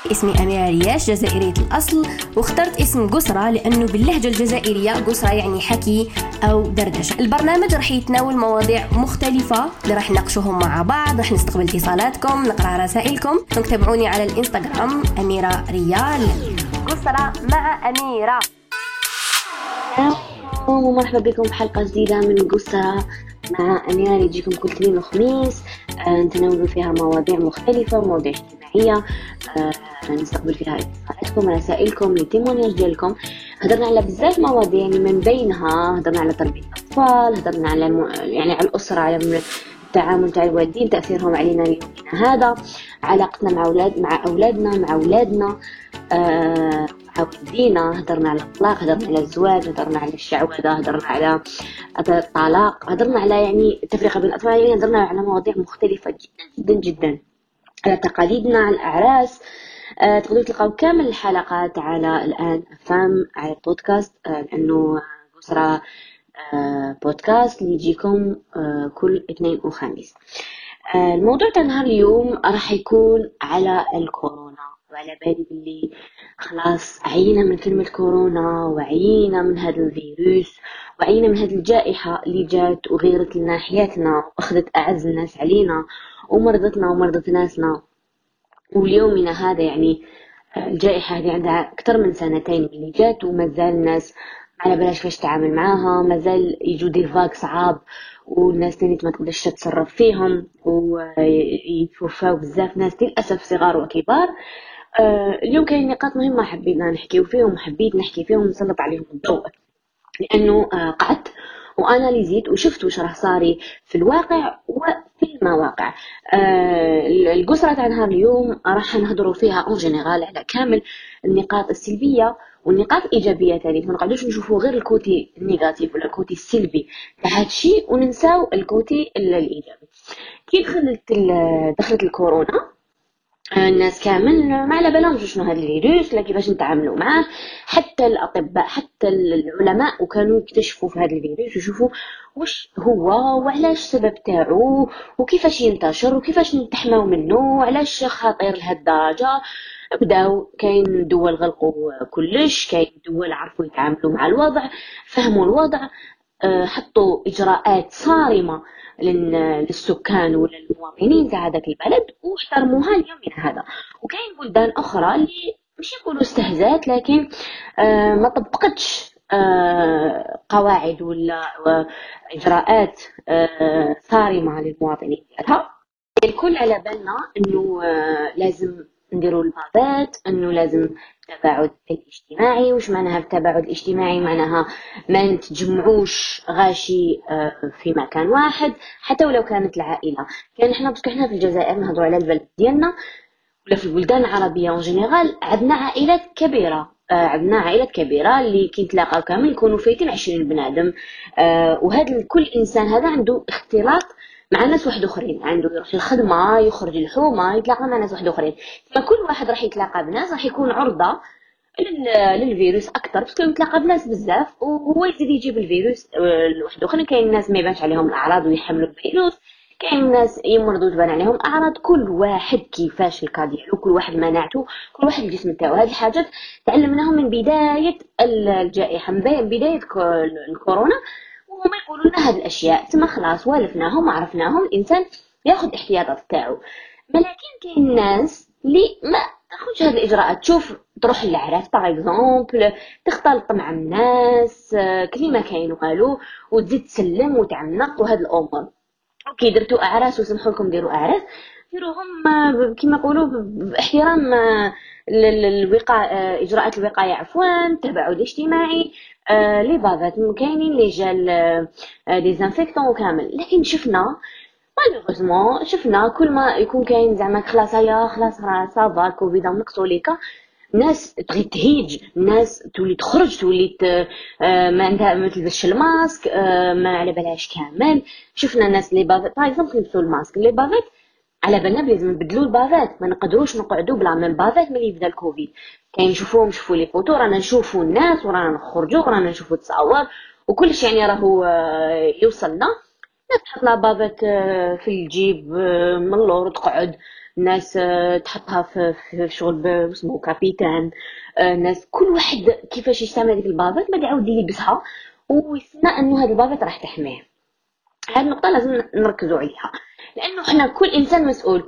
اسمي أميرة رياش، جزائرية الأصل، واخترت اسم قسرة لأنه باللهجة الجزائرية قسرة يعني حكي أو دردشة. البرنامج رح يتناول مواضيع مختلفة اللي رح نناقشوهم مع بعض، رح نستقبل اتصالاتكم، نقرأ رسائلكم. تابعوني على الإنستغرام أميرة ريال. قسرة مع أميرة. ومرحبا بكم بحلقة جديدة من قسرة مع أميرة اللي تجيكم كل اثنين وخميس. نتناول فيها مواضيع مختلفة، مواضيع اجتماعية، نستقبل فيها اتصالاتكم، رسائلكم، التيمونياج ديالكم. هدرنا على بزاف مواضيع، يعني من بينها هدرنا على تربية الأطفال، هدرنا على يعني على الأسرة، على التعامل تاع الوالدين، تأثيرهم علينا اليومنا هذا، علاقتنا مع أولادنا مع والدينا. هدرنا على الطلاق، هدرنا على الزواج، هدرنا على الشعوذة، هدرنا على الطلاق، هدرنا على يعني التفرقة بين الأطفال. يعني هدرنا على مواضيع مختلفة جدا جدا، على تقاليدنا، على الأعراس. تقدروا تلقاو كامل الحلقات على الآن فام على البودكاست، لأنه قسرة بودكاست اللي يجيكم كل اثنين وخميس. الموضوع تاع نهار اليوم راح يكون على الكورونا، وعلى بالي باللي خلاص عينا من كلمة كورونا، وعينا من هذا الفيروس، وعينا من هذه الجائحة اللي جات وغيرت لنا حياتنا وأخذت أعز الناس علينا ومرضتنا ومرضت ناسنا. واليومنا هذا يعني الجائحة هذه عندها أكثر من سنتين اللي جات، وما زال الناس على بلاش كيفاش تتعامل معاها، ما زال يجوا دي فاك صعاب، والناس تاني ما تقدرش تتصرف فيهم، ويتوفاو بزاف ناس للأسف صغار وكبار. اليوم كاين نقاط مهمة حبينا نحكيو فيهم، وحبيت نحكي فيهم ونسلط عليهم الضوء، لأنه قعدت وأناليزيت وشفت وش راه صاري في الواقع وفي المواقع. القسرة تاع نهار اليوم راح نهضروا فيها اون جينيرال على كامل النقاط السلبية والنقاط الإيجابية تاني، ما نقعدوش نشوفوا غير الكوتي النيجاتيف ولا الكوتي السلبي تاع هادشي وننساو الكوتي الإيجابي. كي دخلت الكورونا، الناس كامل ما على بالهم شنو هذا الفيروس، لا كيفاش نتعاملوا معاه. حتى الأطباء، حتى العلماء، وكانوا يكتشفوا في هذا الفيروس ويشوفوا وش هو وعلاش السبب تاعو وكيفاش ينتشر وكيفاش نتحماو منه وعلاش خطير لهذه الدرجة. بداو كاين دول غلقوا كلش، كاين دول عرفوا يتعاملوا مع الوضع، فهموا الوضع، حطوا إجراءات صارمة للسكان وللمواطنين تاع هذاك البلد واحترموها اليومين هذا. وكاين بلدان أخرى اللي مش يقولوا استهزأت، لكن ما طبقتش قواعد ولا إجراءات صارمة للمواطنين ديالها. الكل على بالنا انه لازم نديروا البافات، انه لازم التباعد الاجتماعي. وش معناها التباعد الاجتماعي؟ معناها ما نتجمعوش غاشي في مكان واحد، حتى ولو كانت العائله. كان احنا في الجزائر نهضروا على البلد ديالنا ولا في البلدان العربيه اون جينيرال، عندنا عائلات كبيره، عندنا عائلات كبيره اللي كي يتلاقاو كامل يكونوا فايتين 20 بنادم. وهذا كل انسان هذا عنده اختلاط مع ناس واحد اخرين، عنده يروح الخدمه، يخرج الحومه، يتلاقى مع ناس واحد اخرين. فكل واحد راح يتلاقى بناس راح يكون عرضه للفيروس اكثر، باسكو يتلاقى بناس بزاف وهو يزيد يجيب الفيروس لواحد اخرين. كاين ناس ما يبانش عليهم الاعراض ويحملوا الفيروس، كاين ناس يمرضوا تبان عليهم اعراض. كل واحد كيفاش الكا ديالو، كل واحد مناعته، كل واحد الجسم تاعو. هذه الحاجات تعلمناهم من بدايه الجائحه، من بدايه الكورونا، وهما يقولوا لنا هذه الاشياء. تما خلاص والفناهم وعرفناهم، الانسان ياخذ احتياطات تاعو. ولكن كاين الناس اللي ما تاخذش هذه الاجراءات، تشوف تروح للعراس باغ اكزومبل، تختلط مع الناس كلمه كاين والو، وتزيد تسلم وتعنق وهذه الامور. كي درتوا اعراس وسمحوا لكم ديروا اعراس، ديروهم كما يقولوا باحترام الوقايه، اجراءات الوقايه، عفوا التباعد الاجتماعي، لي بافات كاينين لي جال ديزانفيكتون كامل. لكن شفنا مالوغوزمون، شفنا كل ما يكون كاين زعما خلاص هيا خلاص راه صافا كوفيد نقصوا ليكا، الناس تبغي تهيج، الناس تولي تخرج، تولي ما عندها ما تلبسش الماسك، ما على بالهاش كامل. شفنا ناس لي بافات باغ اكزومبل يلبسوا الماسك، لي بافات على بالنا لازم نبدلوا البافات، ما نقدروش نقعدوا بلا من بافات ملي يبدا الكوفيد. كاين نشوفوهم، نشوفوا لي فوتو، رانا نشوفوا الناس ورانا نخرجوا ورانا نشوفوا تصاور وكلش، يعني راهو يوصلنا. ناس تحط لا بافات في الجيب من اللور تقعد ناس تحطها في شغل اسمه كابيتان، ناس كل واحد كيفاش يستعمل هذيك البافات بعد يعاود يلبسها ويستنى انه هذه البافات راح تحميه. هذه النقطة لازم نركزوا عليها، لأنه إحنا كل إنسان مسؤول،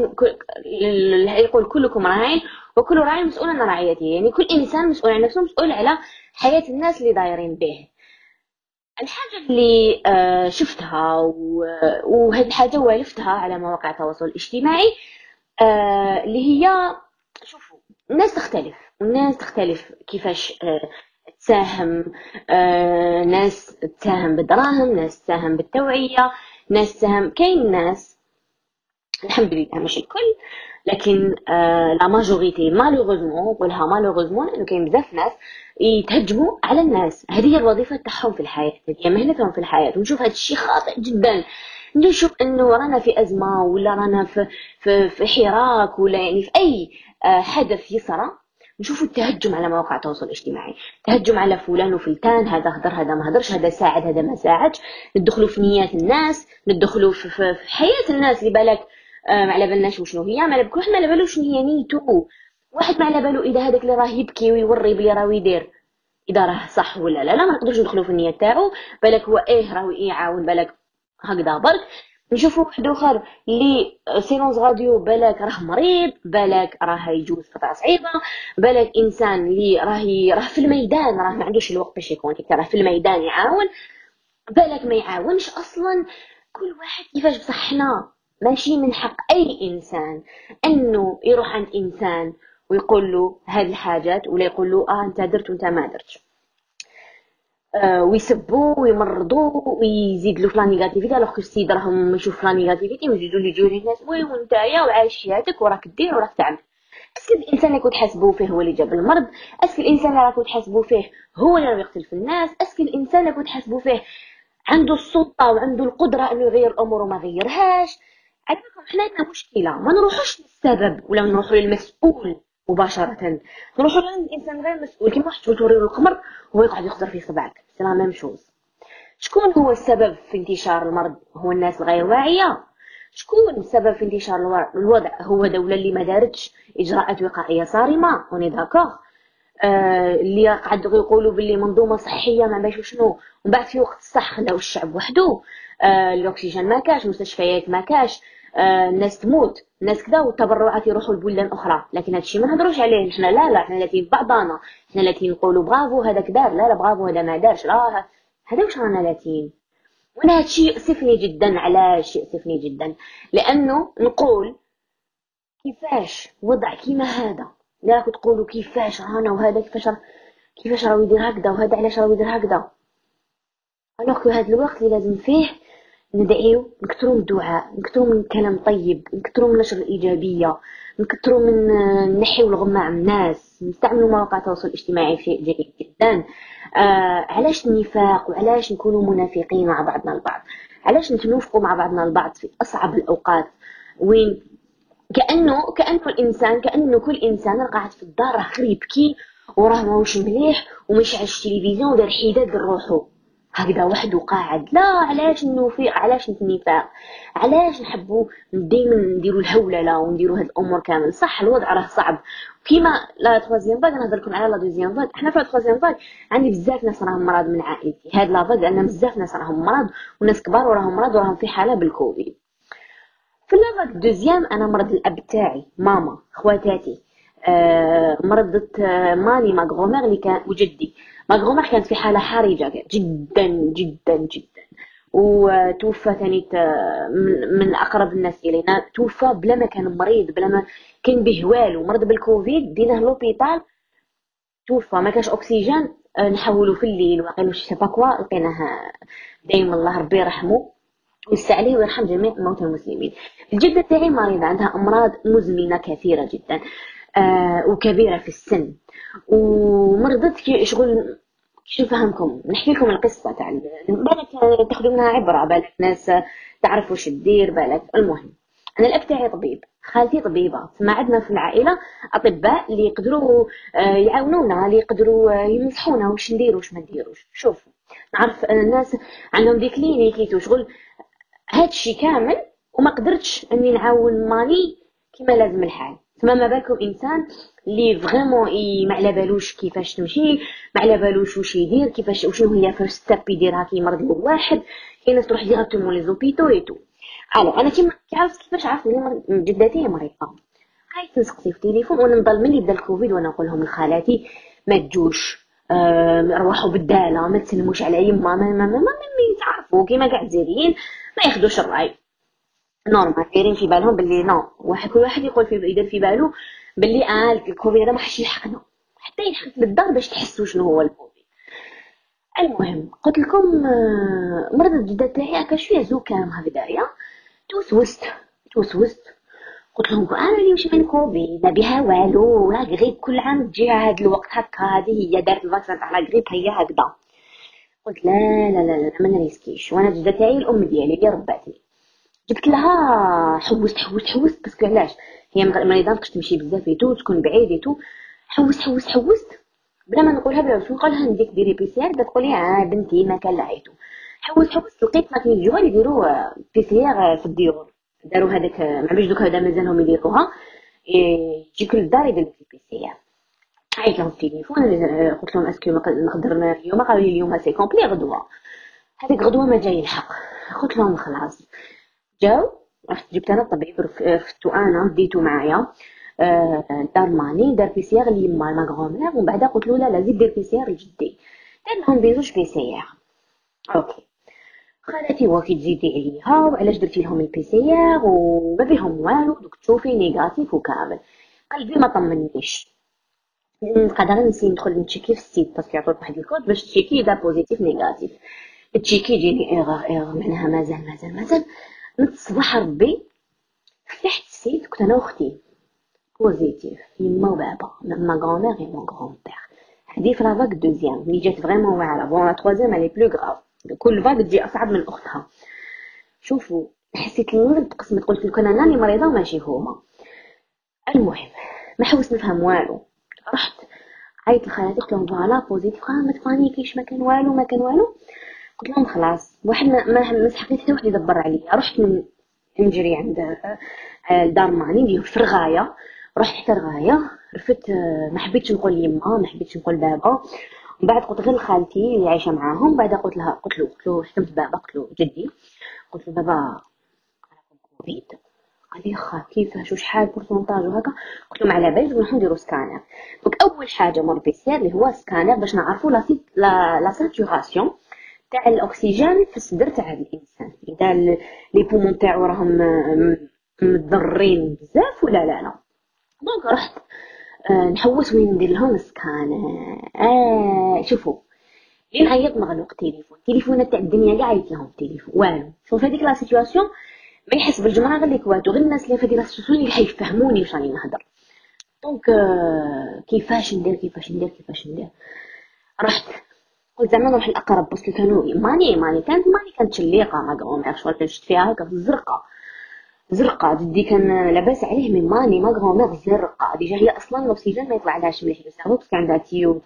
يقول كلكم راعين وكل راعي مسؤول عن رعيته. يعني كل إنسان مسؤول عن نفسه، مسؤول على حياة الناس اللي دايرين به. الحاجة اللي شفتها وهذه الحاجة والفتها على مواقع التواصل الاجتماعي، اللي هي شوفوا الناس تختلف، والناس تختلف كيفاش تساهم. ناس تساهم بالدراهم، ناس تساهم بالتوعية، ناس تساهم. كاين ناس الحمد لله ماشي الكل، لكن لا ماجوريتي مالوغوزمون، نقولها مالوغوزمون لانه كاين بزاف ناس يتهجموا على الناس. هذه هي الوظيفه تاعهم في الحياه، هذه هي مهنتهم في الحياه. ونشوف هذا الشيء خاطئ جدا. نشوف انه رانا في ازمه، ولا رانا في حراك، ولا يعني في اي حدث يصرى، نشوفوا التهجم على مواقع التواصل الاجتماعي، تهجم على فلان وفلتان، هذا هدر هذا ما هدرش، هذا ساعد هذا ما ساعدش. ندخلوا في نيات الناس، ندخلوا في حياه الناس اللي بالك ما على بالناش وشنو هي، ما على بالك واحد ما على بالو شنو هي نيتو. واحد ما على بالو اذا هذاك اللي راه يبكي ويوري بلي راه يدير اذا راه صح ولا لا. لا ما نقدرش ندخلوا في النيه تاعو. بالك هو راه يعاون، بالك هكذا برك. نشوفوا واحد اخر اللي سيلونس غاديو، بالك راه مريض، بالك راه يجوز قطع صعيبه، بالك انسان اللي راه في الميدان، راه ما عندوش الوقت باش يكون راه في الميدان يعاون، بالك ما يعاونش اصلا. كل واحد كيفاش. بصح حنا ماشي من حق اي انسان انه يروح عند انسان ويقول له هذه الحاجات، ولا يقول له انت درت وانت ما درتش، ويسبوه ويمرضوه ويزيد له في لا نيجاتيفيتي. الوغ كو السيد راهم يشوف لا نيجاتيفيتي ويزيدوا لي يجوا الناس وي وانتايا وعايش حياتك وراك دير وراك تعمل. اسكو الانسان اللي كنت تحاسبوه فيه هو اللي جاب المرض؟ اسكو الانسان اللي راكو تحاسبوه فيه هو اللي راه يقتل في الناس؟ اسكو الانسان اللي كنت تحاسبوه فيه عنده السلطه وعنده القدره انه يغير الامور وما غيرهاش؟ عندكم حنا عندنا مشكله، ما نروحوش للسبب ولا نروحوا للمسؤول مباشره، نروحوا لعند الانسان غير مسؤول. كيما واحد توري له القمر هو يقعد يخضر في صبعك، سي لا ميم شوز. شكون هو السبب في انتشار المرض؟ هو الناس الغير واعيه. شكون السبب في انتشار الوضع؟ هو دولة اللي ما دارتش اجراءات وقائيه صارمه. اوني داكوغ. اللي قعدوا يقولوا باللي منظومه صحيه ما باش شنو، ومن بعد في وقت الصح خلاو الشعب وحده. الاكسجين ما كاش، مستشفيات ما كاش، الناس تموت، الناس كذا، والتبرعات يروحوا لبلدان اخرى. لكن هادشي ما نهضروش عليه حنا. لا حنا لاتين بعضانا، حنا لاتين نقولوا برافو هذاك دار، لا برافو هذا ما دارش. لا هذا واش رانا لاتين. وانا هادشي يؤسفني جدا. علاش يؤسفني جدا؟ لانه نقول كيفاش وضع كيما هذا، لا تقولوا كيفاش رانا وهذا كيفاش راه يدير هكذا، وهذا علاش راه يدير هكذا. الوغ كو هذا الوقت اللي لازم فيه ندعيو، نكثروا من الدعاء، نكثروا من الكلام طيب، نكثروا من نشر الايجابيه، نكثروا من نحيو الغمة عن الناس، نستعملوا مواقع التواصل الاجتماعي شيء جيد جدا. علاش النفاق وعلاش نكونوا منافقين مع بعضنا البعض؟ علاش نتنافقوا مع بعضنا البعض في اصعب الاوقات، وين كأنه الإنسان، كأنه كل إنسان قاعد في الدار راه غير يبكي وراه ماهوش مليح وميشعلش التلفزيون ودار حداد لروحو هكذا وحده قاعد. لا علاش نوفيق؟ علاش النفاق؟ علاش نحبوا دائما نديروا الهولله ونديروا هاد الامور كامل؟ صح الوضع راه صعب كيما لا تروازيام فاغ. نهضر لكم على لا دوزيام فاغ. حنا في لا تروازيام فاغ عندي بزاف ناس راهم مرض من عائلتي. هاد لا فاغ عندنا بزاف ناس راهم مرض، وناس كبار وراهم مرض وراهم في حاله بالكوفيد. في لافاك دوزيام انا مرض الاب تاعي، ماما، خواتاتي، مرضت ماني ما غرومير اللي كان وجدي. ما غرومير كانت في حاله حرجه جدا جدا جدا، وتوفى ثاني من اقرب الناس الينا. توفى بلا ما كان مريض، بلا ما كان به والو، مرض بالكوفيد ديناه لوبيتال، توفى ما كاش اكسجين. نحولوا في الليل وقالوا شي كوا لقيناه. دايما الله ربي يرحمه ويسع عليه ويرحم جميع موتى المسلمين. الجدة تاعي مريضة عندها أمراض مزمنة كثيرة جدا، وكبيرة في السن، ومرضت شغل. كيش نفهمكم، نحكي لكم القصة تاع بالك تاخذوا منها عبرة، بالك ناس تعرف وش تدير، بالك. المهم أنا الأب تاعي طبيب، خالتي طبيبة، ما عندنا في العائلة أطباء اللي يقدروا يعاونونا، اللي يقدروا ينصحونا وش ندير وش ما نديروش. شوفوا نعرف الناس عندهم دي كلينيكي وشغل هادشي كامل، وما قدرتش اني نعاون ماني كيما لازم الحال. تما ما بالكم انسان اللي فريمون ما على بالوش كيفاش تمشي، ما على بالوش واش يدير، كيفاش وشنو هي فيرست ستيب يديرها كي يمرض له واحد. كاين ناس تروح ديريكتومون لي زوبيتو اي تو. الو انا كيعرف كيفاش عرفت بلي جدتي مريضه، عيطت نسقسي في التليفون وانا نضل ملي بدا الكوفيد وانا نقول لهم لخالاتي ما تجوش، روحوا بالداله، ما تسلموش على يما، ما يتعرفوا كيما كاع الجزائريين ما ياخذوش الراي نورمال، دايرين في بالهم باللي نو كل واحد يقول يدير في بالو باللي الكوفيد هذا ما حش يلحقنا حتى يلحق للدار باش تحسوا شنو هو الكوفيد. المهم قلت لكم مرضت جدة تاعي هكا شويه زكام هكذايا، توسوست قلت لهم انا اللي مش من كوفيد ما بها والو، لا غريب كل عام تجي هذا الوقت هكا، هذه هي دارت الفاكسان تاع غريب هي هكذا. قلت لا لا لا لا ما نريسكيش، وانا جدة تاعي الام ديالي اللي رباتني جبت لها حوست باسكو علاش هي مريضه مابقاش تمشي بزاف يتو تكون بعيد حوست بلا ما نقولها بلا واش نقولها نديك ديري بي سي ار تقولي بنتي ما كان لعيتو حوست لقيت ما كاين جوال يديروا بي سي ار في الديور، داروا هذاك ما باش دوك هذا مازالهم يديروها يجيك للدار يدير لك البي سي ار. عيط لهم في التليفون قلت لهم اسكو نقدر اليوم، قالوا لي اليوم سي كومبلي غدوه، هذيك غدوه ما جاي الحق. قلت لهم خلاص جاو، رحت جبت انا الطبيب رفدتو انا ديتو معايا دار ماني دار بيسيار ليما ما غرومير، ومن بعد قلت له لا زيد دير بيسيار لجدي، دار لهم بيزوج بيسيار. اوكي خالتي واكي تزيدي عليها وعلاش درتي لهم البيسيار وما بيهم والو، دوك تشوفي نيجاتيف وكامل. قلبي ما طمنيش، نقدر نسي ندخل نتشيكي في السيت باسكو يعطوك واحد الكود باش تشيكي اذا بوزيتيف نيجاتيف، تشيكي يجيني ايغور معناها مازال نتصبح ربي. فتحت السيت كنت انا واختي بوزيتيف يما وبابا ما غرامير اي مون غرامبير. هذه في لا فاك دوزيام اللي جات فريمون واعره، بون لا تروازيام الي بلو غراف، كل فاك تجي اصعب من اختها. شوفوا حسيت المرض قسمت، قلت لكم انا راني مريضه وماشي هما. المهم ما حوست نفهم والو، رحت عيطت لخالاتي قلت لهم فوالا بوزيتيف، ما تبانيكيش ما كان والو. قلت لهم خلاص واحد ما سحقيت حتى واحد يدبر عليا. رحت نجري عند دار ماني ندير في الغايه، رحت حتى الغايه رفدت، ما حبيتش نقول يما ما حبيتش نقول بابا، ومن بعد قلت غير خالتي اللي عايشه معاهم. بعد قلت له حكمت بابا، قلت له جدي، قلت له بابا كوفيد. قال لي خا كيفاش وشحال بورسونتاج وهكا. قلت له ما على باليش نروحو نديرو سكانر. دونك اول حاجه مور بيسير اللي هو سكانر باش نعرفوا لا ساتوراسيون تاع الاكسجين في الصدر تاع الانسان، اذا لي بومون تاعو راهم مضرين بزاف ولا لا. دونك رحت نحوس وين ندير لهم سكان. شوفوا لين عيط مغلوق تليفون تاع الدنيا كاع عيط لهم تليفون والو. شوف هذيك لا سيتوياسيون ما يحس بالجمره غير لي كواتو، غير الناس اللي في هذيك لا سيتوياسيون اللي حيفهموني واش راني نهضر. دونك كيفاش ندير رحت قلت زعما نروح الاقرب باسكو كانوا ماني كانت شليقه ما غرومير شغل شفت فيها هكا زرقاء جدي كان لاباس عليه من ماني ما غرومير زرقاء ديجا، هي اصلا الاكسجين ما يطلع لهاش مليح للسيرفو باسكو عندها تيو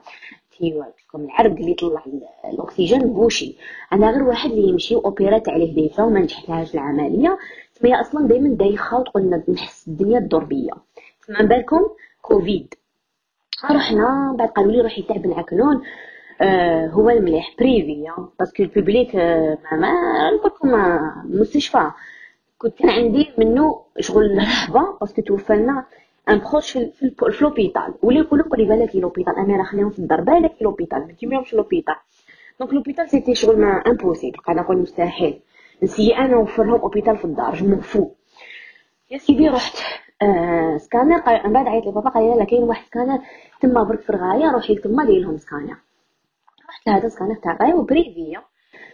تاعكم العرق اللي يطلع الاكسجين بوشي. عندها غير واحد اللي يمشي اوبيرات عليه ديجا وما نجحتلهاش العمليه، تما هي اصلا دائما دايخه وتقولنا نحس الدنيا تدور بيا. تما بالكم كوفيد رحنا بعد قالوا لي روحي تعب العكنون. هو المليح بريفي باسكو البوبليك ما نقولكم مستشفى كان عندي منه شغل رهبه باسكو توفلنا ان بروش في لوبيتال، واللي يقولوا قولي بالك لوبيتال انا راه خليهم في الدار بالك لوبيتال ما تيميهمش لوبيتال. دونك لوبيتال سيتي شغل ما امبوسيبل، قاعده نقول مستحيل نسي انا نوفر لهم اوبيتال في الدار جو مفو. يا سيدي رحت سكانر، من بعد عيط لبابا قال لي لا كاين واحد سكانر تما برك في الغايه روحي تما دير لهم سكانر. رحت لهذا سكانر تاع غايه وبريفيا،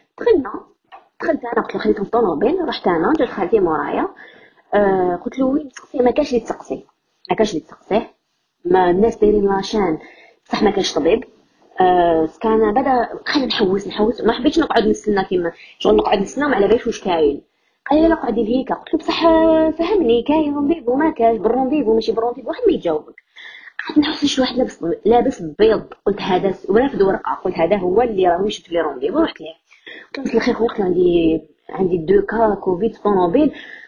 دخلت انا قلت له خليتهم في الطوموبيل، رحت انا جات خالتي مورايا. قلت له وين تسقسي، ما كاش اللي تسقسيه ما الناس دايرين لاشان بصح ما كاش طبيب. سكان بدا بقينا نحوس ما حبيتش نقعد نستنى كيما شغل نقعد نستنى على باليش واش كاين. قال لي لا قعدي لهيك، قلت له بصح فهمني كاين رونديفو ما كاش بالرونديفو ماشي بالرونديفو واحد ما يجاوبك. قعدت نحس شي واحد لابس بيض، قلت هذا ورافد ورقه، قلت هذا هو اللي راه شفت لي رونديفو. رحت ليه قلت له مساء الخير خويا، عندي 2 كا كوفيد في طوموبيل،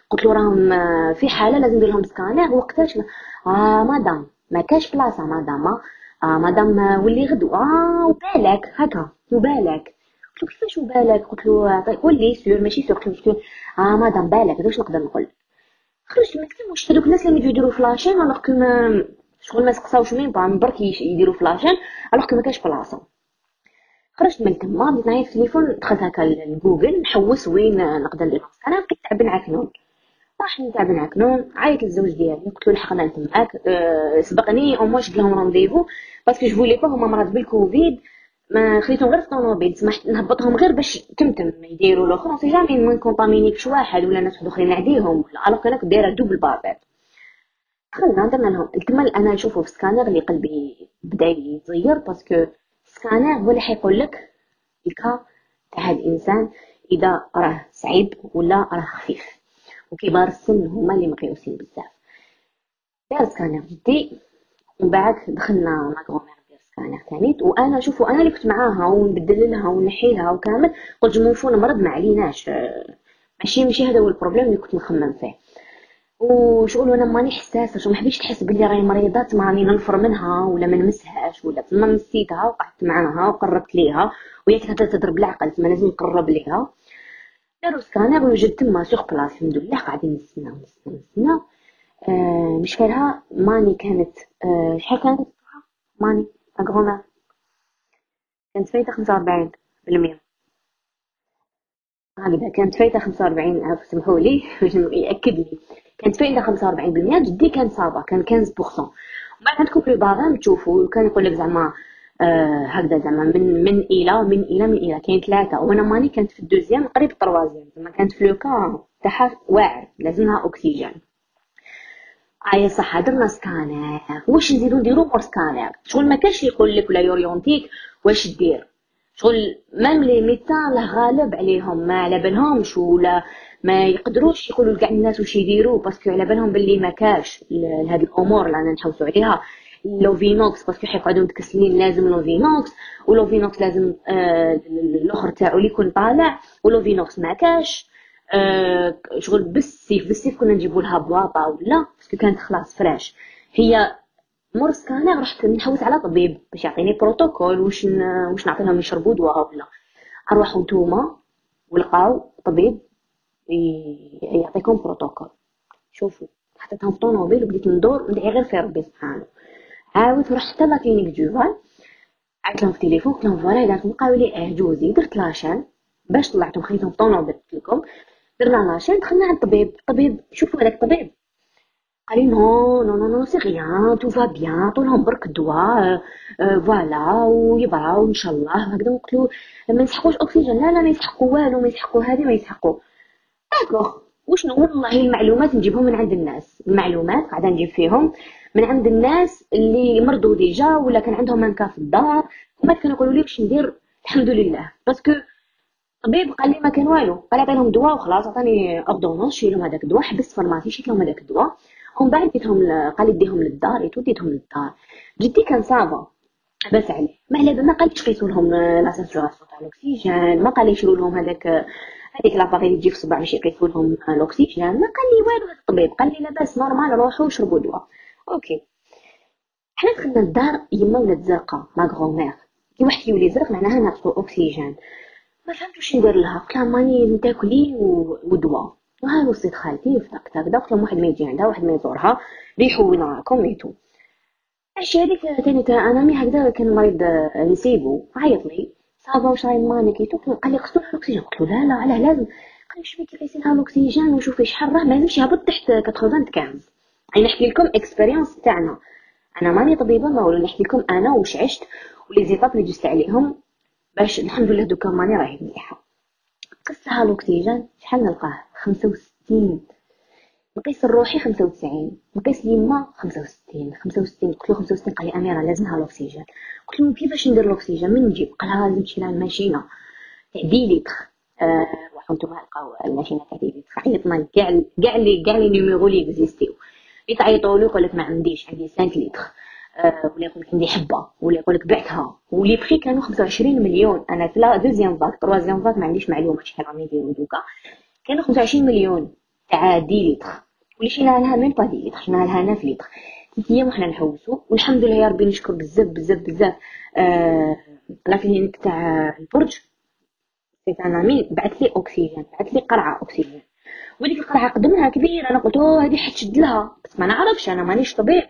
قلت له راهم في حاله لازم ندير لهم سكانير. وقتاش مدام ما كاش بلاصه مدام، مدام ولي غدو وبالك هكا وبالك. قلت له كيفاش وبالك؟ قلت له طيب قول لي سير ماشي سير. قلت له مدام بالك واش نقدر نقول. خرجت ما كتمش هذوك الناس اللي يديروا فلاشين الوغ كو شغل ما سقساوش مين با برك يديروا فلاشين الوغ كو ما كاش بلاصه. خرجت من تما بديت نعيط في التليفون، دخلت هكا لجوجل نحوس وين نقدر ندير انا لقيت تاع بن عكنون. راح نتاع بن عكنون، عيط للزوج ديالي قلت له لحقنا تماك سبقني او موش لهم رونديفو باسكو جو فولي با هما مرض بالكوفيد ما خليتهم غير في الطوموبيل، سمحت نهبطهم غير باش تمتم يديروا الاخر سي جامي ما نكونطامينيكش واحد ولا ناس اخرين نعديهم ولا الوغ كانك دايره دوبل بابيت. دخلنا درنا لهم الكمل. انا نشوفه في سكانر اللي قلبي بدا يتغير باسكو سكانر هو اللي حيقول لك الكا تاع هاد الانسان اذا راه صعيب ولا راه خفيف، وكبار السن هما اللي مقيوسين بزاف. دار سكانر جدي ومن بعد دخلنا مع غومير ديال سكانر ثاني، وانا شوفوا انا اللي كنت معاها ونبدل لها ونحي لها وكامل. قلت جمونفون مرض ما عليناش، ماشي هذا هو البروبليم اللي كنت نخمم فيه. وشغل وانا ماني حساسه، شو ما حبيتش تحس بلي راهي مريضه ماني ننفر منها ولا ما نمسهاش ولا تما مسيتها وقعدت معاها وقربت ليها وهي كانت تضرب العقل تما لازم نقرب ليها. داروا سكانر ووجدت تما سوغ بلاص الحمد لله. قاعدين نستناو مش فالها ماني كانت شحال كانت ماني اغرومير كانت فايته 45%. هكذا كانت فايته 45 عفوا سمحوا لي ياكد لي كانت فايته 45%. جدي كان صابا كان 15%. وبعد عندكم في البارام تشوفوا كان يقول لك زعما هكذا زعما من الى كاين 3 وانا ماني كانت في الدوزيام قريب الطروازيام زعما كانت في لوكا تاعها واعر لازمها اكسجين. صح درنا سكانر. واش نزيدو نديرو مور سكانر؟ شغل ما كانش يقول لك ولا يوريونتيك واش دير. شغل ميم لي ميدسان له غالب عليهم ما على بالهمش ولا ما يقدروش يقولوا لكاع الناس واش يديروا باسكو على بالهم باللي ما كاش لهاد الامور اللي رانا نحوسوا عليها. لوفينوكس باسكو حيقعدوا متكسلين لازم لوفينوكس، ولوفينوكس لازم الاخر تاعو اللي يكون طالع، ولوفينوكس ما كاش. شغل بالسيف كنا نجيبوا لها بواطه ولا باسكو كانت خلاص فراش. هي مور سكانر رحت نحوس على طبيب باش يعطيني بروتوكول واش نعطي لهم يشربوا دواء ولا. اروحوا نتوما ولقاو طبيب يعطيكم بروتوكول. شوفوا حطيتهم في طونوبيل وبديت ندور ندعي غير في ربي سبحانه. عاودت رحت حتى لكلينيك جوفال، عيطت لهم في التليفون قلت لهم فوالا اذا لقاو لي جوزي. درت لاشين باش طلعتهم خليتهم في طونوبيل. قلت لكم درنا لاشين دخلنا عند الطبيب. شوفوا هذاك الطبيب قال لي نو سي غيان تو فا بيان، عطولهم برك دواء فوالا ويبراو ان شاء الله هكذا. قلت له ما يسحقوش اكسجين. لا ما يسحقوا والو، ما يسحقوا هذه ما يسحقوا. داكوغ وشنو والله المعلومات نجيبهم من عند الناس. المعلومات قاعده نجيب فيهم من عند الناس اللي مرضوا ديجا ولا كان عندهم منكا في الدار وما كانوا يقولوا لي واش ندير. الحمد لله باسكو الطبيب قال لي ما كان والو، قال عطي لهم دواء وخلاص. عطاني اوردونونس شي لهم هذاك الدواء، حبست فارماسي شيت لهم هذاك الدواء ومن بعد ديتهم قال لي ديهم للدار ديتهم للدار. جدي كان صافا بس عليه ما على ما قاليش قيسوا لهم لا ساتوراسيون تاع الاكسجين، ما قال لي يشيلوا لهم هذيك لاباغي اللي تجي في الصباع باش يقيسوا لهم الاكسجين، ما قال لي والو. الطبيب قال لي لاباس نورمال روحوا وشربوا دواء. اوكي حنا دخلنا للدار يما ولات زرقاء ما غرومير. كي واحد يولي زرق معناها ناقصو اكسجين. ما فهمتش واش ندير لها. قلت لها ماني تاكلي ودواء. وها وصيت خالتي في داك قلت لهم واحد ما يجي عندها واحد ما يزورها بيحوي نراكم ميتو. الشيء هذيك ثاني تاع انا مي هكذا كان مريض نسيبو عيط لي صافا واش راهي مانك قال لي قصوا لها الاكسجين. قلت له لا علاه لازم. قال لي شوفي كيف يصير لها الاكسجين وشوفي شحال راه ما لازمش يهبط تحت 95. يعني نحكي لكم اكسبيريونس تاعنا، انا ماني طبيبه ما ولا نحكي لكم انا واش عشت ولي زيتاب اللي جست عليهم باش الحمد لله دوكا ماني راهي مليحه. قص لها الاكسجين شحال نلقاه 65. نقيس روحي 95، نقيس ليما 65. قلت له 65. قال لي اميره لازمها الاكسجين. قلت له كيفاش ندير الاكسجين من نجيب؟ قال لها لازم تمشي للماشينه تاع 10 لتر. راحوا نتوما لقاو الماشينه تاع 10 لتر. عيطنا كاع لي نيميرو اللي اكزيستيو اللي تعيطوا له يقول لك ما عنديش، عندي 5 لتر ولا يقول لك عندي حبه ولا يقول لك بعتها. ولي بري كانوا 25 مليون. انا في لا دوزيام فاك تروازيام فاك ما عنديش معلومه شحال راهم يديروا دوكا. كانوا 25 مليون تاع 10 لتر، واللي شينا لها ميم با 10 لتر، شينا لها 9 لتر. 3 ايام وحنا نحوسوا، والحمد لله يا ربي نشكر بزاف بزاف بزاف. لا كلينيك تاع البرج سي ان امي بعث لي اوكسجين، بعث لي قرعه اوكسجين، وديك القرعه قدمها كبيره. انا قلت هذه حتشد لها، بس ما نعرفش، انا مانيش طبيب.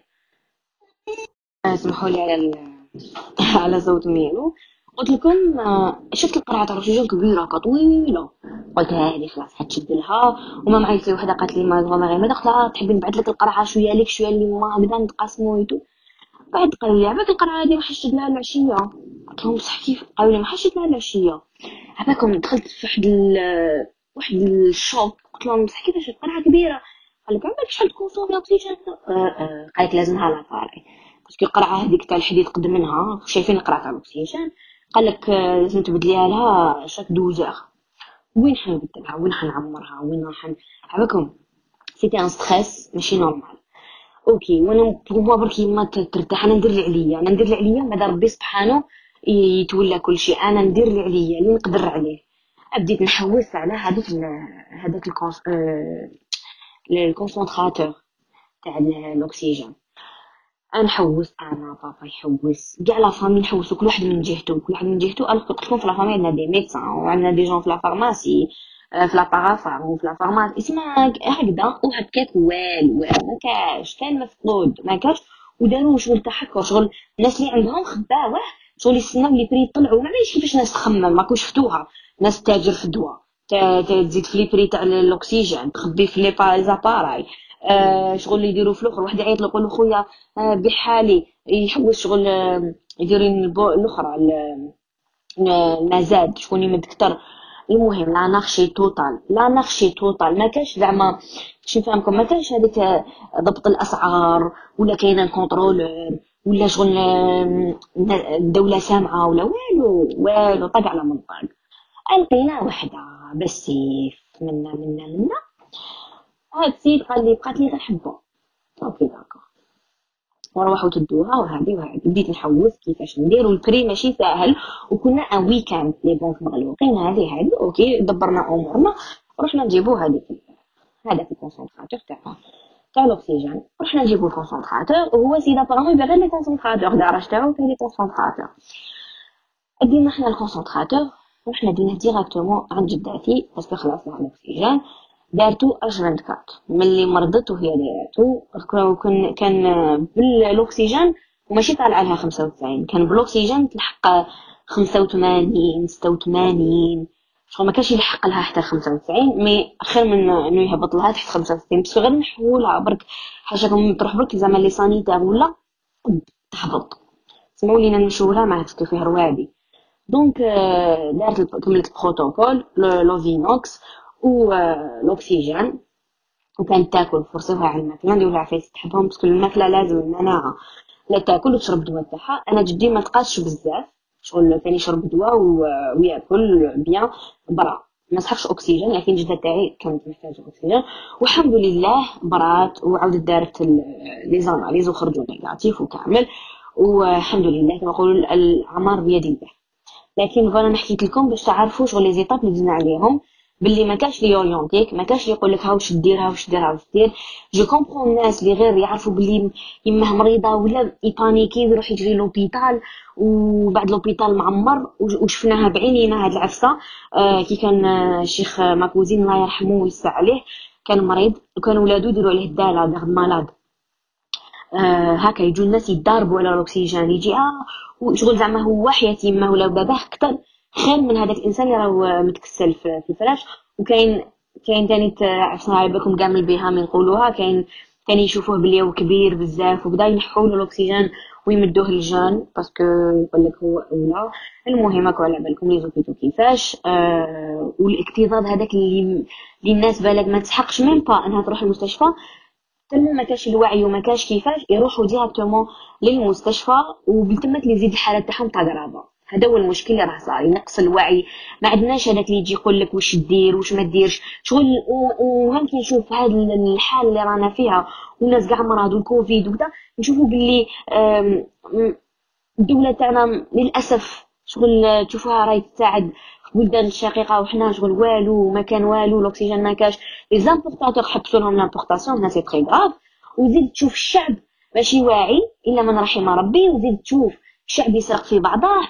اسمحوا لي على على صوت ميلو. قلت لكم شفت القرعه تاع الاكسجين كبيره طويله، قلت هذه خلاص حتشد لها. وما معيط لي وحده قالت لي ما غير ما دخلها، تحبي نبعث لك القرعه شويه ليك شويه لي، ما هكذا نتقاسموا ويتو. بعد قالوا لي عباك القرعه هذه ما حشد لها العشيه. قلت لهم بصح كيف؟ قالوا لي ما حشد لها العشيه. عباكم دخلت في واحد الشوك. قلت لهم بصح كيفاش القرعه كبيره؟ قال لك عباك شحال تكونسومي اكسجين؟ قال لك لازمها لاباري، باسكو القرعه هذيك تاع الحديد قد منها، شايفين القرعه تاع الاكسجين، قال لك لازم تبدليها لها شاك 12. وين حنبدلها، وين حنعمرها، وين راح عباكم؟ سيتي ان ستريس ماشي نورمال. اوكي، وانا بروفا بركي ما ترتاح. انا ندير اللي عليا، انا ندير اللي عليا، بعد ربي سبحانه يتولى كل شيء. انا ندير اللي عليا اللي نقدر عليه. بديت نحوس على هذاك الكونسونطراتور تاع الاكسجين. نحوس انا، بابا يحوس، كاع لا فامي نحوسو، كل واحد من جهته، كل واحد من جهته. انا قلت لكم في لا فامي عندنا دي ميدسان، وعندنا دي جون في لا فارماسي، في لا بارافارم وفي لا فارماسي، اسمها هكذا. وهكاك والو ما كاش، كان مفقود ما كاش. وداروا شغل تحكر، شغل الناس اللي عندهم خباوه، شغل يستناو لي بري يطلعوا. ما عرفتش كيفاش الناس تخمم، ماكو شفتوها ناس تاجر في الدواء، تزيد في لي بري تاع الاكسجين، تخبي في لي زاباراي. شغل يديروا في الاخر، واحد يعيط له يقول له خويا بحالي، يحوس شغل يديرين الاخرى المزاد شكون يمد كتر. المهم لا نخشي توتال، لا نخشي توتال، ما كانش زعما باش نفهمكم، ما كانش هذيك ضبط الاسعار، ولا كاين كونترولور، ولا شغل الدوله سامعه، ولا والو والو. طق على منطق. لقينا وحده بالسيف منا. هاد السيد قال لي بقات لي غير حبه. اوكي داكور، وروحوا تدوها وهذه بديت نحوس كيفاش نديروا البري ماشي ساهل. وكنا ان ويكاند لي بنك مغلوقين، هذه اوكي دبرنا امورنا. رحنا نجيبوا هذاك الكونسونطراتور تاع الاكسجين. رحنا نجيبوا الكونسونطراتور، وهو سيدا بارامون يبيع غير لي كونسونطراتور، دارج تاعو كاين لي كونسونطراتور. دينا حنا الكونسونطراتور، رحنا ديناه ديراكتومون عند جداتي، باسكو خلاص مع الاكسجين دارتو اش 24 ملي مرضت وهي دارتو. كان بالاكسجين وماشي طالع لها 95، كان بالاكسجين تلحق 85 86، شغل ما كانش يلحق لها حتى 95. مي خير من انه يهبط لها تحت 65، بس غير نحولها برك حاجه تروح برك زعما لي سانيتير ولا تهبط. سمعوا لينا نمشيو لها ما عرفتش فيها روادي. دونك كملت البروتوكول لوفينوكس والاكسجين. وكانت تاكل فرصتها على الماكله، نديروا لها عفايس تحبهم، باسكو الماكله لازم المناعه، لا تاكل وتشرب دواء تاعها. انا جدي ما تقاسش بزاف، شغل كان يشرب دواء وياكل بيان برا، ما صحش اكسجين، لكن جده تاعي كانت محتاجه اكسجين. والحمد لله برات، وعاودت دارت لي زاناليز وخرجوا نيجاتيف وكامل. والحمد لله كما نقولوا الاعمار بيد الله. لكن فانا نحكيت لكم باش تعرفوا شغل لي زيتاب اللي دزنا عليهم، باللي ما كاش لي اورينتيك، ما كاش لي يقول لك ها واش دير ها واش دير ها واش دير. جو كومبرون الناس اللي غير يعرفوا باللي يمه مريضه ولا يبانيكي ويروح يجري لوبيتال، وبعد لوبيتال معمر. وشفناها بعينينا هاد العفسه. كي كان الشيخ ماكوزين الله يرحمه ويسع عليه، كان مريض وكان ولادو يديروا عليه الداله داغ مالاد. هكا يجوا الناس يتضاربوا على الاكسجين، يجي وشغل زعما هو حياتي ما ولا باباه كتر خير من هذاك الانسان اللي راه متكسل في الفراش. وكاين ثاني عرفنا على بالكم كاع من البيها من نقولوها، كان يشوفوه بلي هو كبير بزاف، وبدا ينحوا له الاكسجين ويمدوه للجان، باسكو يقول لك هو اولى. المهم هاكو على بالكم لي زوبيتو كيفاش. والاكتظاظ هذاك اللي الناس بالك ما تسحقش ميم با انها تروح المستشفى، تما ما كاش الوعي وما كاش كيفاش يروحوا ديريكتومون للمستشفى، وبالتمت اللي يزيد الحاله تاعهم تقرابه. هذا هو المشكل اللي راه صاير، نقص الوعي. ما عندناش هذاك اللي يجي يقول لك واش دير واش ما ديرش شغل. وهم كي نشوف هذه الحاله اللي رانا فيها، والناس كاع مرض والكوفيد وكذا، نشوفوا باللي الدوله تاعنا للاسف شغل تشوفوها راهي تساعد بلدان الشقيقه وحنا شغل والو ما كان والو، الاكسجين ما كاش، لي زامبورطاتور حبسوا لهم لامبورطاسيون، هنا سي تري غراف. وزيد تشوف الشعب ماشي واعي الا من رحم ربي، وزيد تشوف الشعب يسرق في بعضاه.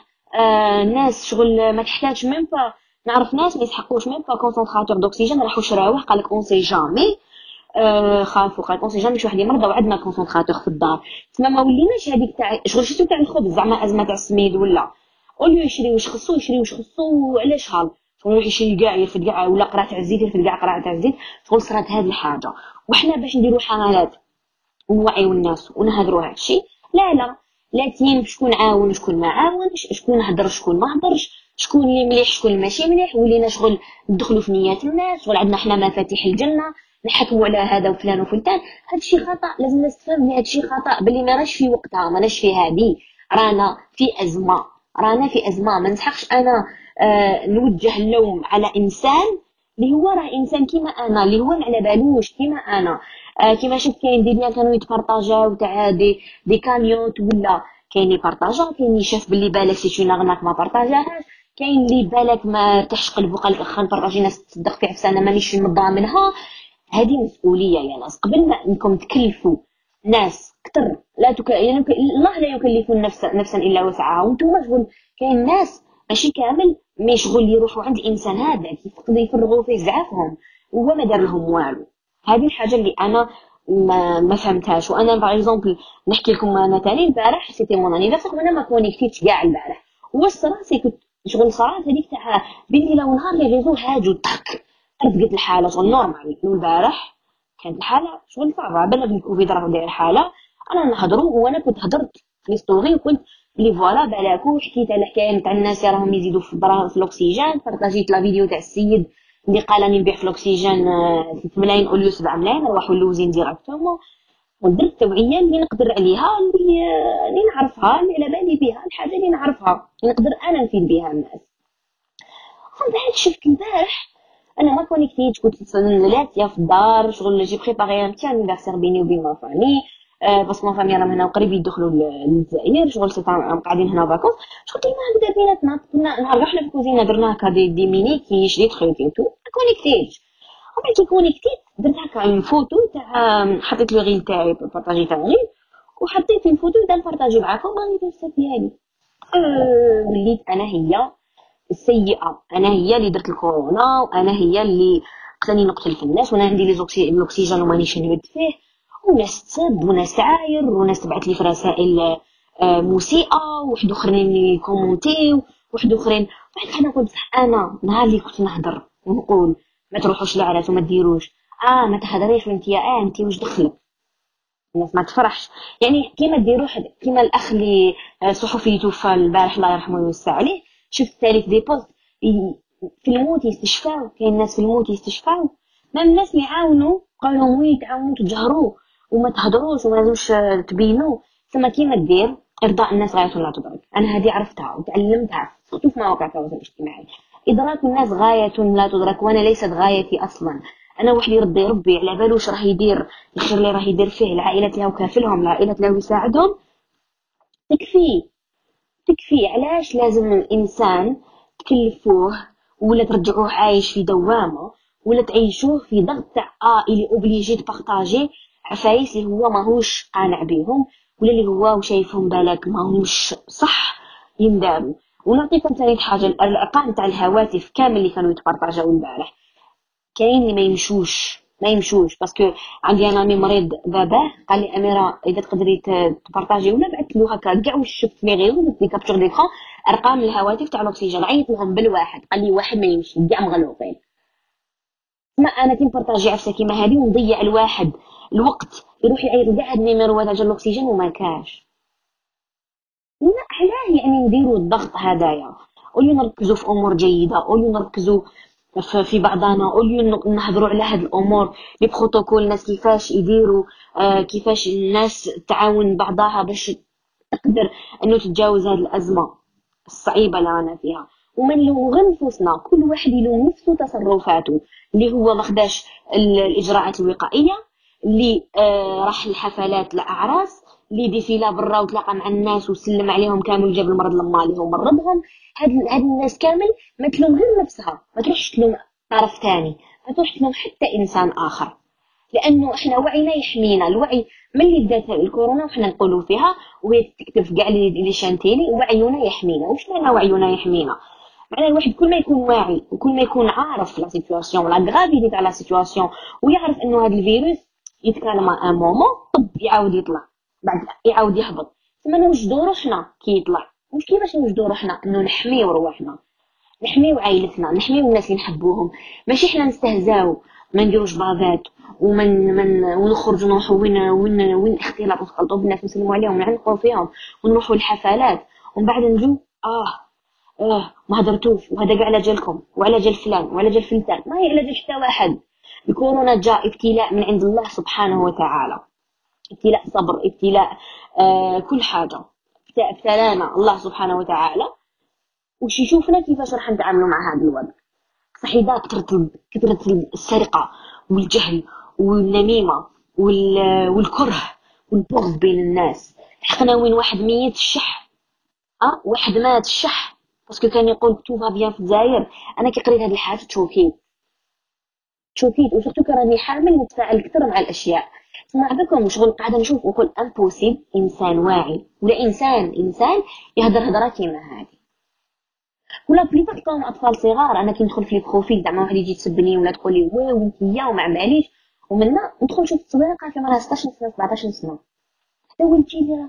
ناس شغل ما تحتاجش ميم با، نعرف ناس ما يسحقوش ميم با كونسونطراتور دوكسيجين، راحوا شراوه قالك اون سي جامي، خافوا قالك اون سي جامي شي واحد يمرض وعندنا كونسونطراتور في الدار. تما ما وليناش هذيك تاع شغل شفتو تاع الخبز زعما ازمه تاع السميد ولا اوليو يشري واش خصو، يشري واش خصو علاش هال شغل يشري كاع يرفد كاع، ولا قرعه تاع الزيت يرفد كاع قرعه تاع الزيت. شغل صرات هذه الحاجه، وحنا باش نديروا حملات ونوعيو الناس ونهضروا هذا الشيء، لا تين شكون عاون شكون ما عاونش، شكون هضر شكون ما هضرش، شكون اللي مليح شكون ماشي مليح. ولينا شغل ندخلوا في نيات الناس، شغل عندنا حنا مفاتيح الجنه نحكموا على هذا وفلان وفلان. هذا الشيء خطا، لازم الناس تفهم بلي هذا الشيء خطا، بلي ما راش في وقتها، ما راش في هذه، رانا في ازمه. ما نسحقش انا نوجه اللوم على انسان اللي هو راه انسان كيما انا، اللي هو ما على بالوش كيما انا. كيما شفت كاين دي بيان كانوا يتبارطاجاو تاع دي كاميونت، ولا كاين يبارطاجا، كاين اللي شاف باللي بالك سي اون ارناك ما بارطاجاهاش، كاين اللي بالك ما ارتاحش قلبو قالك اخا نبارطاجي ناس تصدق في عفسه انا مانيش مضامنها. هذه مسؤوليه يا ناس، قبل ما انكم تكلفوا ناس كتر لا يعني الله لا يكلف نفسا الا وسعها. وانتم شغل كاين ناس ماشي كامل مي شغل يروحوا عند انسان هذا يفرغوا فيه زعافهم وهو ما دار لهم والو. هذه الحاجه اللي انا ما فهمتهاش. وانا باغ اكزومبل نحكي لكم انا تاني البارح سيتي مون انيفرسير وانا ما كونيكتيتش كاع البارح، واش صرا سي كنت شغل صرات هذيك تاع بين لو نهار لي ريزو هاجو طاك رفقت الحاله شغل نورمال. البارح كانت الحاله شغل صعبه، بلا بالكوفيد راه داير الحاله. انا نهضروا وانا كنت هضرت في ستوري وقلت لي فوالا بالاكو حكيت على الحكايه تاع الناس راهم يزيدوا في الاكسجين، بارطاجيت لا فيديو تاع السيد اللي قال راني نبيع في الاكسجين 6 ملايين اوليو 7 ملايين، نروحوا للوزين ديراكتومون. ودرت توعيه اللي نقدر عليها، اللي نعرفها، اللي على بالي بها، الحاجه اللي نعرفها نقدر انا نفيد بها الناس. من بعد شفت البارح انا ما كونيكتيتش، كنت لاتيه في الدار شغل جي بريباري ان بتي انيفرسير بيني وبين ما فامي، باسكو ما فامي راهم هنا قريب يدخلوا للجزائر، شغل سي قاعدين هنا فاكونس. شغل ما هكذا بيناتنا كنا نهار رحنا في الكوزينه درنا هكا دي ميني كيش دي تخيط تو كونيكتيتش. ومن كي كونيكتيت درت هكا اون فوتو تاع حطيت لو غيل تاعي بارطاجي تاع غيل، وحطيت الفوتو تاع نبارطاجي معاكم راني درت ديالي. وليت انا هي السيئه، انا هي اللي درت الكورونا، وانا هي اللي قتلني نقتل في الناس، وانا عندي الاكسجين ومانيش نهبط فيه، وناس تسب وناس تعاير وناس تبعت لي في رسائل مسيئه، وواحد اخرين يكومونتيو، وواحد اخرين. بعد انا قلت صح، انا نهار اللي كنت نهضر ونقول ما تروحوش لعرات وما ديروش ما تهضريش وانت انت واش دخلك الناس ما تفرحش. يعني كيما ديروا كيما الاخ اللي صحفي توفى البارح الله يرحمه ويوسع عليه، شفت ثالث دي بوست في الموت يستشفاو، كاين ناس في الموت يستشفاو، ما الناس اللي عاونوا قالوا وي تعاونوا تجهروا وما تهضروش وما لازمش تبينوا. ثم كيما دير ارضاء الناس غايه لا تدرك. انا هذه عرفتها وتعلمتها في مواقع التواصل الاجتماعي، ادراك الناس غايه لا تدرك، وانا ليست غايتي اصلا. انا واحد يرضي ربي على بالوش راه يدير الخير اللي راه يدير فيه العائله له وكافلهم، العائله له يساعدهم، تكفي. علاش لازم الانسان تكلفوه ولا ترجعوه عايش في دوامه ولا تعيشوه في ضغط تاع اللي اوبليجي تبارطاجي عفايس اللي هو ماهوش قانع بيهم ولا اللي هو شايفهم بالك ماهوش صح ينداروا. ونعطيكم ثاني حاجه، الارقام تاع الهواتف كامل اللي كانوا يتبارطاجاو البارح، كاين اللي ما يمشوش باسكو عندي انا مريض باباه قال لي اميره اذا تقدري تبارطاجي ولا بعثت له هكا كاع واش شفت لي غير درت لي كابتور ديكرون ارقام الهواتف تاع الاكسجين، عيط لهم بالواحد قال لي واحد ما يمشي كاع مغلوطين. ما انا كي نبارطاجي عفسه كيما هذه ونضيع الواحد الوقت يروح يعيط كاع هاد النيميروات تاع الاكسجين وما كاش. لا علاه يعني نديروا الضغط هدايا ولي نركزوا في امور جيده، ولي نركزوا في بعضنا، ولي نهضروا على هاد الامور لي بروتوكول الناس كيفاش يديروا، كيفاش الناس تعاون بعضها باش تقدر انه تتجاوز هاد الازمه الصعيبه اللي رانا فيها. وما نلومو غير نفوسنا، كل واحد يلوم نفسه تصرفاته، اللي هو ما خداش الاجراءات الوقائيه، اللي راح الحفلات الاعراس، اللي ديفيلا برا وتلاقى مع الناس وسلم عليهم كامل وجاب المرض لماليه ومرضهم. هاد الناس كامل ما تلوم غير نفسها، ما تروحش تلوم طرف ثاني، ما تروحش تلوم حتى انسان اخر، لانه احنا وعينا يحمينا. الوعي ملي بدات الكورونا وحنا نقولوا فيها وهي تكتب في كاع لي شانتيلي وعينا يحمينا. واش معنى وعينا يحمينا؟ معنى الواحد كل ما يكون واعي وكل ما يكون عارف لا سيتوياسيون ولا غرافيتي تاع لا سيتوياسيون ويعرف انه هذا الفيروس يتكلم ان مومون طب يعاود يطلع بعد يعاود يهبط. ثم نوجدوا روحنا كي يطلع. مش كيفاش نوجدوا روحنا؟ انه نحميو رواحنا، نحميو عائلتنا، نحميو الناس اللي نحبوهم. ماشي حنا نستهزاو ما نديروش بازات ونخرجوا نروحوا وين اختلاط ونخلطوا بالناس نسلموا عليهم ونعنقوا فيهم ونروحوا الحفلات ومن بعد نجو ما هدرتوش وهذا كاع على جالكم وعلى جال فلان وعلى جال فلتان. ما هي على جال حتى واحد. الكورونا جاء ابتلاء من عند الله سبحانه وتعالى، ابتلاء صبر، ابتلاء كل حاجه. ابتلانا الله سبحانه وتعالى وش يشوفنا كيفاش راح نتعاملوا مع هذا الوضع. صحيح كثرة السرقة والجهل والنميمة والكره والبغض بين الناس. حقنا وين واحد ميت الشح، واحد مات الشح باسكو كان يقول تو فا بيان في الجزائر. انا كي قريت هذه الحاجه تشوكيت وسورتو كراني حامل نتفاعل كثر مع الاشياء. ما بكم شغل قاعده نشوف ونقول امبوسيبل انسان واعي ولا انسان يهدر هضره كيما هذه. ولا بليفا تلقاهم اطفال صغار. انا كي ندخل في البروفيل زعما واحد يجي يسبني ولا تقول لي وانتيا وما معليش ومنا ندخل نشوف الصغيره قاعده في مرها 16 سنه 17 سنه. حتى ولدي اللي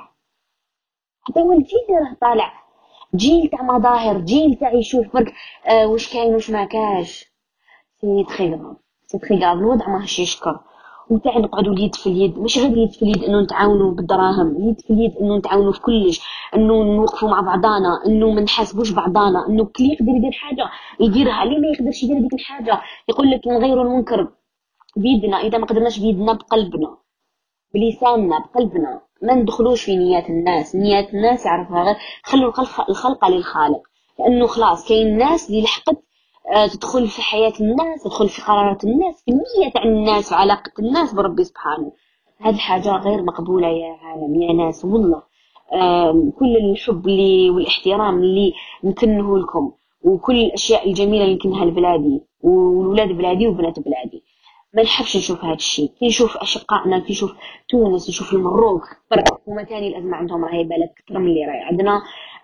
راه طالع جيل تاع مظاهر، جيل تاع يشوف برك واش كاين واش ما كاش. سي تري غاف الوضع ماهش يشكر. وتاع نقعدوا اليد في اليد، مش غير اليد في اليد انه نتعاونوا بالدراهم، اليد في اليد انه نتعاونوا في كلش، انه نوقفوا مع بعضانا، انه ما نحاسبوش بعضانا، انه كل يقدر يدير حاجه يديرها، اللي ما يقدرش يدير ديك الحاجه يقول لك نغيروا المنكر بيدنا. اذا ما قدرناش بيدنا بقلبنا بلساننا بقلبنا. ما ندخلوش في نيات الناس يعرفها غير. خلوا الخلق للخالق، لانه خلاص كاين ناس اللي لحقت تدخل في حياة الناس، تدخل في قرارات الناس، في النية تاع الناس وعلاقة الناس بربي سبحانه. هذه الحاجة غير مقبولة يا عالم يا ناس والله. كل الحب اللي والاحترام اللي نكنه لكم وكل الأشياء الجميلة اللي نكنها لبلادي وولاد بلادي وبنات بلادي، ما نحبش نشوف هذا الشيء. كي نشوف أشقائنا، كي نشوف تونس، نشوف المروك برك هما تاني الأزمة عندهم راهي بالك أكثر من اللي راهي عندنا.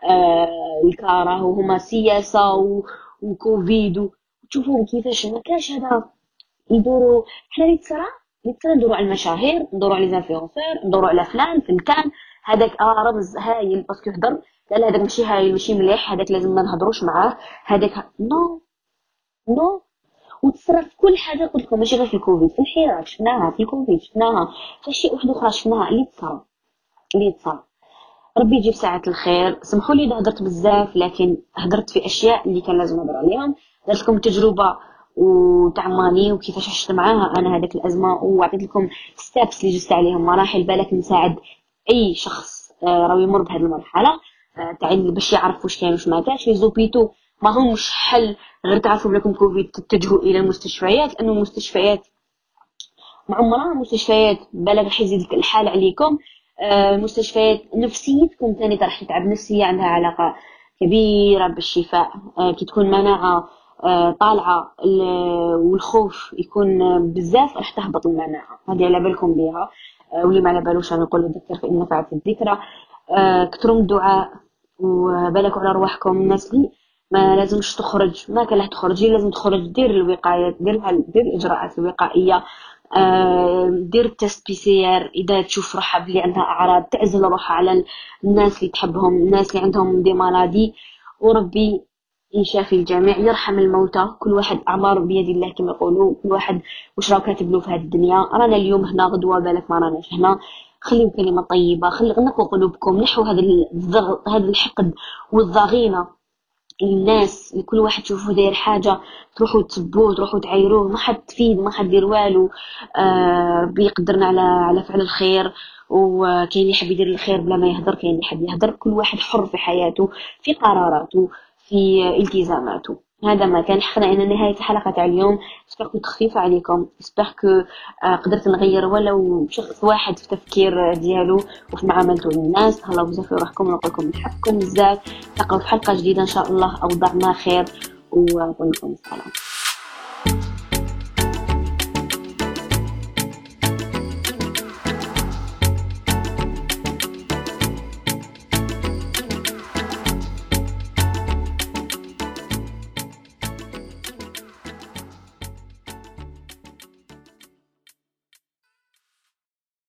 الكاره وهما سياسة وكوفيد وتشوفوا كيفاش ما كاش هذا يدوروا. حنا اللي تصرا ندوروا على المشاهير، ندوروا على ليزانفلونسور، ندوروا على فلان فلتان هذاك رمز هايل باسكو هضر. لا هذاك ماشي هايل ماشي مليح، هذاك لازم ما نهضروش معاه، هذاك نو. وتصرا في كل حاجه. قلت لكم ماشي غير في الكوفيد، في الحراك شفناها، في الكوفيد شفناها، في شيء واحد اخرى شفناها اللي تصرا. ربي يجيب ساعة الخير. سمحوا لي إذا هدرت بزاف، لكن هدرت في أشياء اللي كان لازم نهضر عليهم. درت لكم تجربة وتاع ماني وكيفاش عشت معاها أنا هذيك الأزمة، وعطيت لكم ستابس اللي جست عليهم مراحل بالك نساعد أي شخص راهو يمر بهذه المرحلة تاع باش يعرف واش كاين واش ما كاينش. لي زوبيتو ما همش حل غير تعرفوا بلكم كوفيد تتجهوا إلى المستشفيات، لأنه المستشفيات مع عمرها مستشفيات بالك راح يزيد الحال عليكم. مستشفيات نفسيتكم ثاني راح تتعب. نفسية عندها علاقة كبيرة بالشفاء. كي تكون مناعة طالعة والخوف يكون بزاف راح تهبط المناعة. هذه على بالكم بها. واللي ما على بالوش أنا نقول ذكر فإن نفعت الذكرى. كثروا من الدعاء وبالكوا على رواحكم. الناس اللي ما لازمش تخرج، ما كان لها تخرج، لازم تخرج دير الوقاية، دير الإجراءات الوقائية. دير تيست PCR اذا تشوف روحها بلي عندها اعراض، تعزل روحها على الناس اللي تحبهم، الناس اللي عندهم دي مرضي. وربي يشافي الجميع، يرحم الموتى. كل واحد اعمار بيد الله كما يقولوا، كل واحد واش راه كاتب له في هذه الدنيا. رانا اليوم هنا غدوه بالك ما راناش هنا. خليو كلمه طيبه، نقوا قلوبكم، نحوا هذا الضغط هذا الحقد والضغينه. الناس كل واحد تشوفه داير حاجه تروحوا تسبوه تروحوا تعايروه، ما حد تفيد ما حد يدير والو. ربي يقدرنا على فعل الخير. وكاين اللي يحب يدير الخير بلا ما يهدر، كاين اللي يحب يهدر. كل واحد حر في حياته، في قراراته، في التزاماته. هذا ما كان حقنا ان نهايه الحلقه تاع اليوم. اسبر كنت خفيفه عليكم، اسبر كو قدرت نغير ولو شخص واحد في التفكير ديالو وفي معاملته للناس. تهلاو بزاف في روحكم، ونقول لكم نحبكم بزاف. نلقاو في حلقه جديده ان شاء الله، اوضاع ما خير، ونقول لكم السلام.